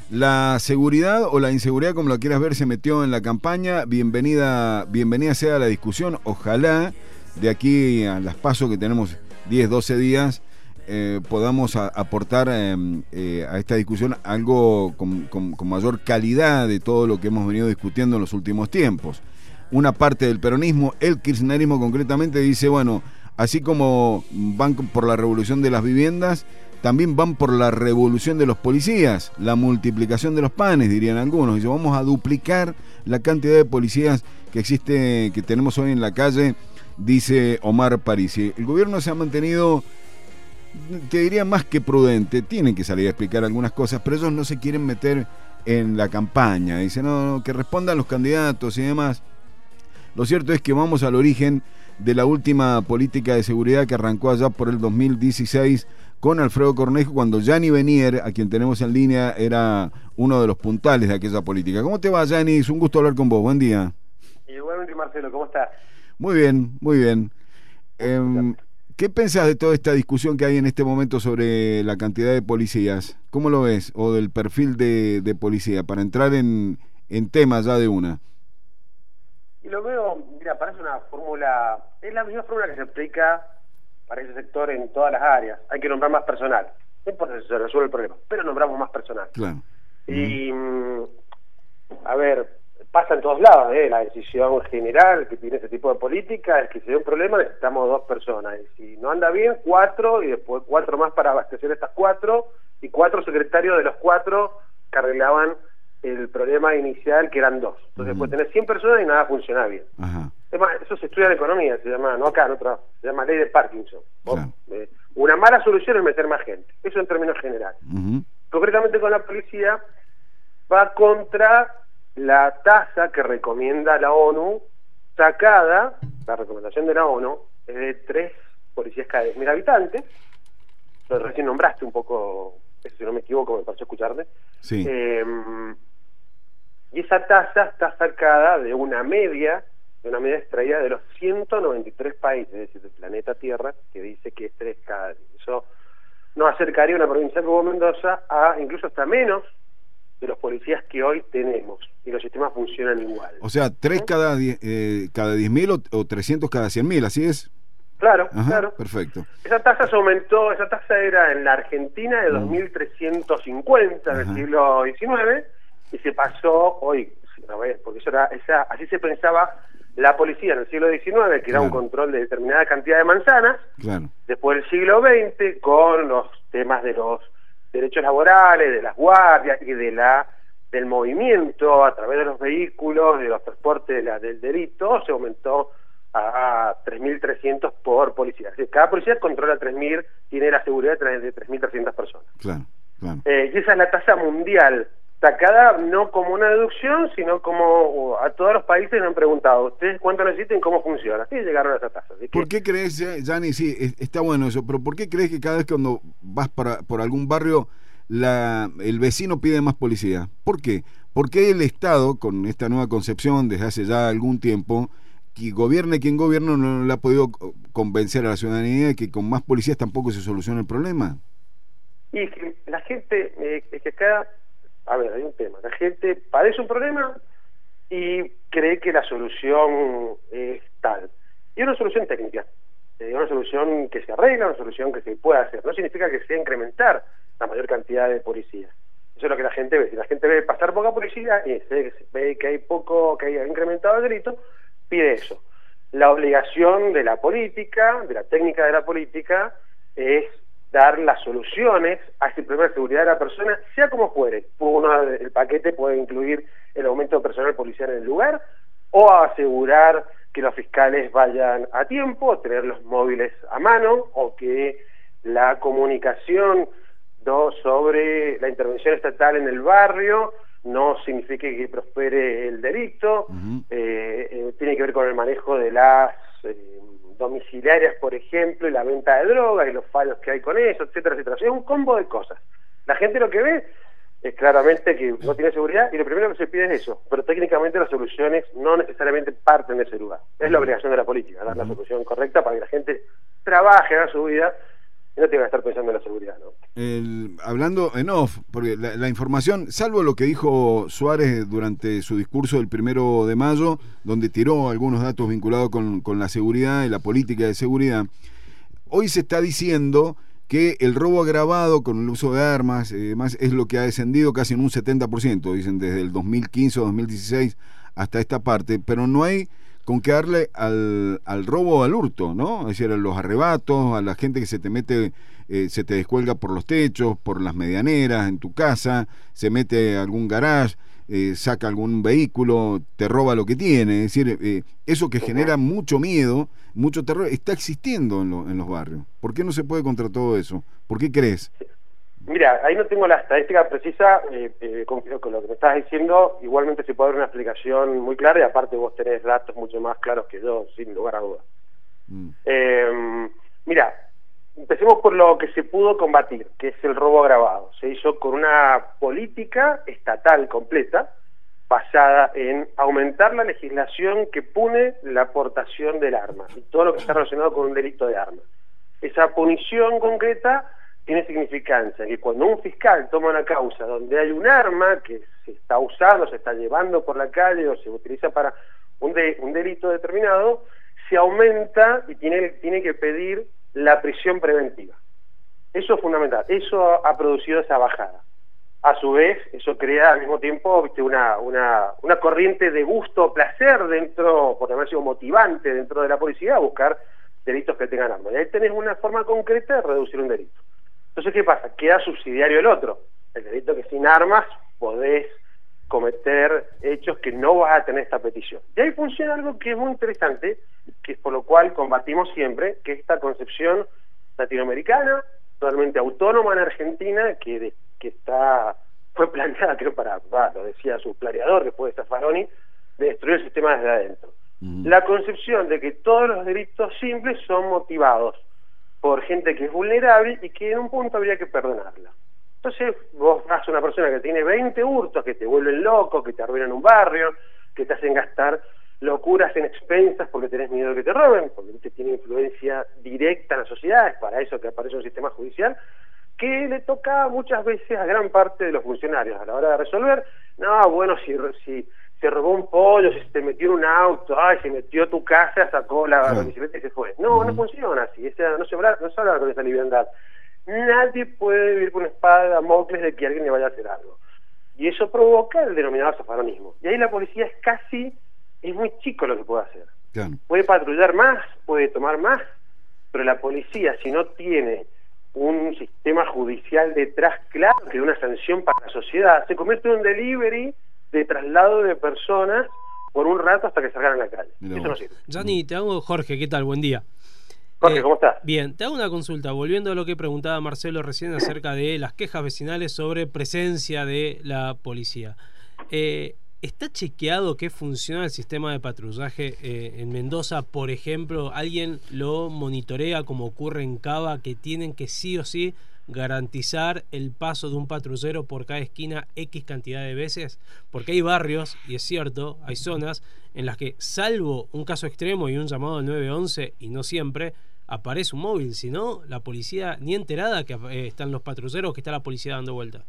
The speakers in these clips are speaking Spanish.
La seguridad o la inseguridad, como lo quieras ver, se metió en la campaña. Bienvenida sea la discusión. Ojalá de aquí a las PASO, que tenemos 10, 12 días, podamos aportar a esta discusión algo con mayor calidad de todo lo que hemos venido discutiendo en los últimos tiempos. Una parte del peronismo, el kirchnerismo concretamente, dice, bueno, así como van por la revolución de las viviendas, también van por la revolución de los policías, la multiplicación de los panes, dirían algunos. Dice, vamos a duplicar la cantidad de policías que existe, que tenemos hoy en la calle, dice Omar Parisi. El gobierno se ha mantenido, te diría, más que prudente. Tienen que salir a explicar algunas cosas, pero ellos no se quieren meter en la campaña. Dicen, no, que respondan los candidatos y demás. Lo cierto es que vamos al origen de la última política de seguridad que arrancó allá por el 2016 con Alfredo Cornejo, cuando Gianni Benier, a quien tenemos en línea, era uno de los puntales de aquella política. ¿Cómo te va, Gianni? Es un gusto hablar con vos. Buen día. Igualmente, Marcelo, ¿cómo estás? Muy bien, muy bien. ¿Qué pensás de toda esta discusión que hay en este momento sobre la cantidad de policías? ¿Cómo lo ves? O del perfil de policía, para entrar en temas ya de una. Y lo veo, mira, parece una fórmula, es la misma fórmula que se aplica para ese sector en todas las áreas. Hay que nombrar más personal, no importa si se resuelve el problema, pero nombramos más personal. Claro. Y, a ver, pasa en todos lados, la decisión general que tiene ese tipo de política es que si hay un problema necesitamos 2 personas, y si no anda bien, 4, y después 4 más para abastecer estas 4, y 4 secretarios de los 4 que arreglaban el problema inicial, que eran 2. Entonces después tenés 100 personas y nada funciona bien. Ajá. Además, eso se estudia en economía, se llama, no acá, en otra, se llama ley de Parkinson. Claro. Una mala solución es meter más gente, eso en términos generales. Concretamente con la policía va contra la tasa que recomienda la ONU, sacada, la recomendación de la ONU es de 3 policías cada 10.000 habitantes. Lo recién nombraste un poco, eso, si no me equivoco, me pareció escucharte. Sí. Y esa tasa está sacada de una media extraída de los 193 países, es decir, del planeta Tierra, que dice que es 3 cada 10. Eso nos acercaría a una provincia como Mendoza a incluso hasta menos de los policías que hoy tenemos, y los sistemas funcionan igual. O sea, 3 cada 10.000 o 300 cada 100.000, ¿así es? Claro, Ajá, claro. Perfecto. Esa tasa se aumentó, esa tasa era en la Argentina de 2.350 del siglo XIX, y se pasó hoy, porque eso era así se pensaba la policía en el siglo XIX, que era un control de determinada cantidad de manzanas. Claro. Después del siglo XX, con los temas de los derechos laborales, de las guardias y del movimiento a través de los vehículos, de los transportes del delito, se aumentó a 3.300 por policía. Es decir, cada policía controla 3.000, tiene la seguridad de 3.300 personas. Claro, claro. Y esa es la tasa mundial, sacada no como una deducción, sino como a todos los países nos han preguntado, ¿ustedes cuánto necesitan y cómo funciona? Así llegaron a esa tasa. ¿Por qué crees, Gianni, sí, está bueno eso, pero por qué crees que cada vez que cuando vas por algún barrio, el vecino pide más policía? ¿Por qué? Porque el Estado, con esta nueva concepción desde hace ya algún tiempo, que gobierne quien gobierna, no le ha podido convencer a la ciudadanía de que con más policías tampoco se soluciona el problema? Y es que la gente, es que acá, a ver, hay un tema, la gente padece un problema y cree que la solución es tal. Y es una solución técnica, es una solución que se arregla, una solución que se puede hacer. No significa que sea incrementar la mayor cantidad de policías. Eso es lo que la gente ve. Si la gente ve pasar poca policía y ve que hay poco, que hay incrementado el delito, pide eso. La obligación de la política, de la técnica de la política, es dar las soluciones a ese problema de seguridad de la persona, sea como fuere. El paquete puede incluir el aumento de personal policial en el lugar, o asegurar que los fiscales vayan a tiempo, tener los móviles a mano, o que la comunicación sobre la intervención estatal en el barrio no signifique que prospere el delito. Tiene que ver con el manejo de las domiciliarias, por ejemplo, y la venta de drogas y los fallos que hay con eso, etcétera, etcétera. Es un combo de cosas. La gente lo que ve es claramente que no tiene seguridad y lo primero que se pide es eso, pero técnicamente las soluciones no necesariamente parten de ese lugar. Es la obligación de la política, dar la solución correcta para que la gente trabaje, haga su vida y no tengo que estar pensando en la seguridad, ¿no? Hablando en off, porque la información, salvo lo que dijo Suárez durante su discurso del 1 de mayo, donde tiró algunos datos vinculados con la seguridad y la política de seguridad, hoy se está diciendo que el robo agravado con el uso de armas demás es lo que ha descendido casi en un 70%, dicen desde el 2015 o 2016 hasta esta parte, pero no hay con qué darle al robo, al hurto, ¿no? Es decir, a los arrebatos, a la gente que se te mete, se te descuelga por los techos, por las medianeras, en tu casa, se mete a algún garage, saca algún vehículo, te roba lo que tiene. Es decir, eso que genera mucho miedo, mucho terror, está existiendo en los barrios. ¿Por qué no se puede contra todo eso? ¿Por qué crees? Mira, ahí no tengo la estadística precisa, con lo que me estás diciendo, igualmente se puede dar una explicación muy clara y aparte vos tenés datos mucho más claros que yo, sin lugar a dudas. Mira, empecemos por lo que se pudo combatir, que es el robo agravado. Se hizo con una política estatal completa, basada en aumentar la legislación que pune la aportación del arma y todo lo que está relacionado con un delito de arma. Esa punición concreta tiene significancia, que cuando un fiscal toma una causa donde hay un arma que se está usando, se está llevando por la calle o se utiliza para un delito determinado, se aumenta y tiene que pedir la prisión preventiva. Eso es fundamental, eso ha producido esa bajada. A su vez, eso crea al mismo tiempo, ¿viste?, una corriente de gusto o placer dentro, por lo menos motivante dentro de la policía, a buscar delitos que tengan armas. Y ahí tenés una forma concreta de reducir un delito. Entonces, ¿qué pasa? Queda subsidiario el otro. El delito que sin armas podés cometer hechos que no vas a tener esta petición. Y ahí funciona algo que es muy interesante, que es por lo cual combatimos siempre, que es esta concepción latinoamericana, totalmente autónoma en Argentina, que fue planteada, creo, lo decía su planeador, después de Zaffaroni, de destruir el sistema desde adentro. La concepción de que todos los delitos simples son motivados por gente que es vulnerable y que en un punto habría que perdonarla. Entonces vos vas a una persona que tiene 20 hurtos, que te vuelven loco, que te arruinan un barrio, que te hacen gastar locuras en expensas porque tenés miedo de que te roben, porque te tiene influencia directa en la sociedad, es para eso que aparece un sistema judicial, que le toca muchas veces a gran parte de los funcionarios a la hora de resolver. No, bueno, si se robó un pollo, si se te metió en un auto, se metió a tu casa, sacó la bicicleta y se fue. No, no funciona así, no se habla con esa liviandad. Nadie puede vivir con una espada de Damocles de que alguien le vaya a hacer algo. Y eso provoca el denominado zaffaronismo. Y ahí la policía es muy chico lo que puede hacer. Claro. Puede patrullar más, puede tomar más, pero la policía, si no tiene un sistema judicial detrás claro, que de una sanción para la sociedad, se convierte en un delivery de traslado de personas por un rato hasta que salgan a la calle. Eso no sirve. Gianni, te hago, Jorge, ¿qué tal? Buen día. Jorge, ¿cómo estás? Bien, te hago una consulta, volviendo a lo que preguntaba Marcelo recién acerca de las quejas vecinales sobre presencia de la policía. ¿Está chequeado que funciona el sistema de patrullaje en Mendoza? Por ejemplo, ¿alguien lo monitorea como ocurre en Cava, que tienen que sí o sí garantizar el paso de un patrullero por cada esquina X cantidad de veces? Porque hay barrios, y es cierto, hay zonas en las que, salvo un caso extremo y un llamado al 911, y no siempre, aparece un móvil, si no, la policía ni enterada que están los patrulleros, que está la policía dando vuelta.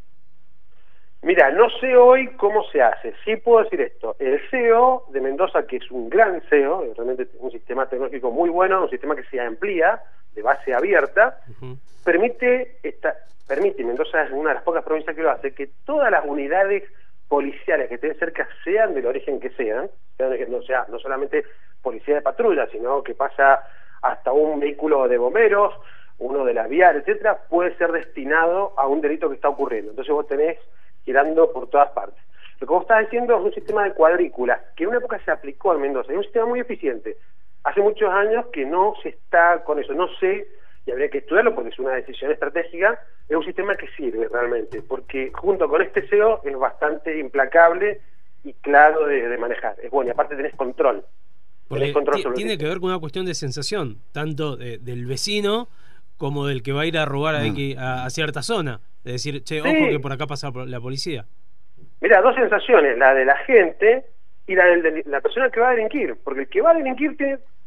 Mira, no sé hoy cómo se hace, sí puedo decir esto, el CEO de Mendoza, que es un gran CEO, realmente un sistema tecnológico muy bueno, un sistema que se amplía, de base abierta, permite, Mendoza es una de las pocas provincias que lo hace, que todas las unidades policiales que estén cerca, sean del origen que sean, no solamente policía de patrulla, sino que pasa hasta un vehículo de bomberos, uno de la vial, etcétera, puede ser destinado a un delito que está ocurriendo. Entonces vos tenés girando por todas partes. Lo que vos estás diciendo es un sistema de cuadrículas, que en una época se aplicó en Mendoza, es un sistema muy eficiente. Hace muchos años que no se está con eso, no sé, y habría que estudiarlo porque es una decisión estratégica, es un sistema que sirve realmente, porque junto con este CEO es bastante implacable y claro de manejar. Es bueno, y aparte tenés control. Porque tiene que ver con una cuestión de sensación, tanto del vecino como del que va a ir a robar a cierta zona. De decir, che, ojo que por acá pasa la policía. Mira, dos sensaciones, la de la gente y la de la persona que va a delinquir, porque el que va a delinquir tiene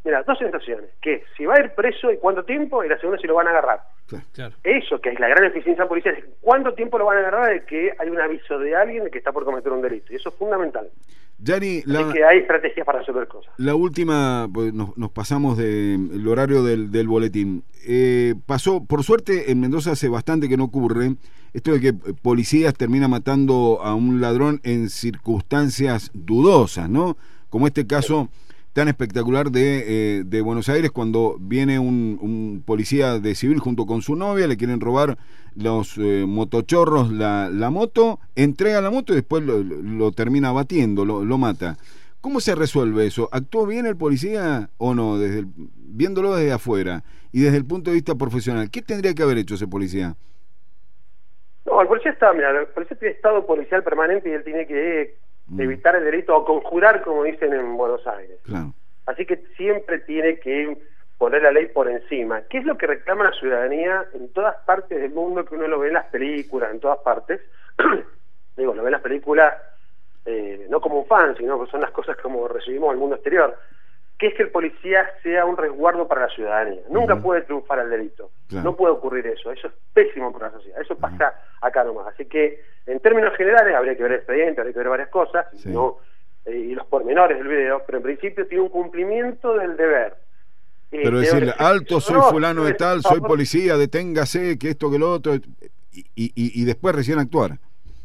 mira, dos sensaciones, que si va a ir preso y cuánto tiempo, y la segunda si lo van a agarrar. Claro. Eso, que es la gran eficiencia policial, es cuánto tiempo lo van a agarrar de que hay un aviso de alguien de que está por cometer un delito, y eso es fundamental. Gianni, Así que hay estrategias para resolver cosas. La última, pues nos pasamos del horario del boletín. Pasó, por suerte, en Mendoza hace bastante que no ocurre, esto de que policías terminan matando a un ladrón en circunstancias dudosas, ¿no? Como este caso tan espectacular de Buenos Aires, cuando viene un policía de civil junto con su novia, le quieren robar los motochorros la moto, entrega la moto y después lo termina batiendo, lo mata. ¿Cómo se resuelve eso? ¿Actuó bien el policía o no? Viéndolo desde afuera y desde el punto de vista profesional, ¿qué tendría que haber hecho ese policía? No, el policía el policía tiene estado policial permanente y él tiene que evitar el delito o conjurar, como dicen en Buenos Aires. Claro. Así que siempre tiene que poner la ley por encima. ¿Qué es lo que reclama la ciudadanía en todas partes del mundo, que uno lo ve en las películas, en todas partes? Digo, lo ve en las películas no como un fan, sino que son las cosas como recibimos en el mundo exterior, que es que el policía sea un resguardo para la ciudadanía. Nunca puede triunfar el delito. Claro. No puede ocurrir eso. Eso es pésimo para la sociedad. Eso pasa acá nomás. Así que, en términos generales, habría que ver el expediente, habría que ver varias cosas, Sí. ¿no? Y los pormenores del video, pero en principio tiene un cumplimiento del deber. Pero decirle, alto, soy fulano de tal, soy policía, deténgase, que esto, que lo otro, y después recién actuar.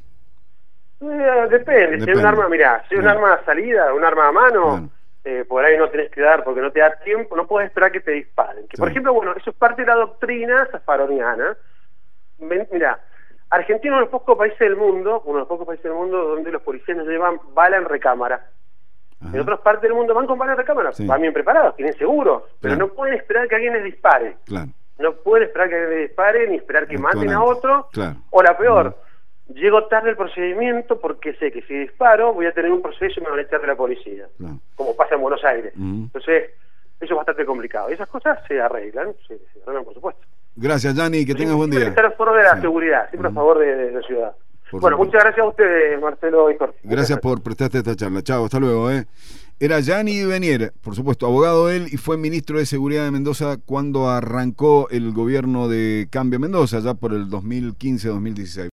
Depende. Si es un arma, mirá, si es un arma a salida, un arma a mano, Claro. por ahí no tenés que dar porque no te da tiempo, no puedes esperar que te disparen. Que, por ejemplo, bueno, eso es parte de la doctrina zafaroniana. Mirá, Argentina es uno de los pocos países del mundo, donde los policías no llevan bala en recámara. Ajá. En otras partes del mundo van con bala en recámara, Sí. van bien preparados, tienen seguros, pero Claro. no pueden esperar que alguien les dispare. Claro. No pueden esperar que alguien les dispare, ni esperar que Actúan maten a antes. otro, Claro. o la peor, llego tarde al procedimiento porque sé que si disparo voy a tener un proceso y me van a echar de la policía, Claro. como pasa en Buenos Aires. Ujú. Entonces, eso es bastante complicado. Y esas cosas se arreglan, se arreglan por supuesto. Gracias, Gianni, que tengas buen día. Siempre estar a favor de la Sí. seguridad, siempre a favor de la ciudad. Por Bueno, supuesto. muchas gracias a ustedes, Marcelo y Jorge. Gracias por prestarte esta charla. Chao, hasta luego. Era Gianni Benier, por supuesto, abogado él, y fue ministro de Seguridad de Mendoza cuando arrancó el gobierno de Cambio Mendoza, ya por el 2015-2016.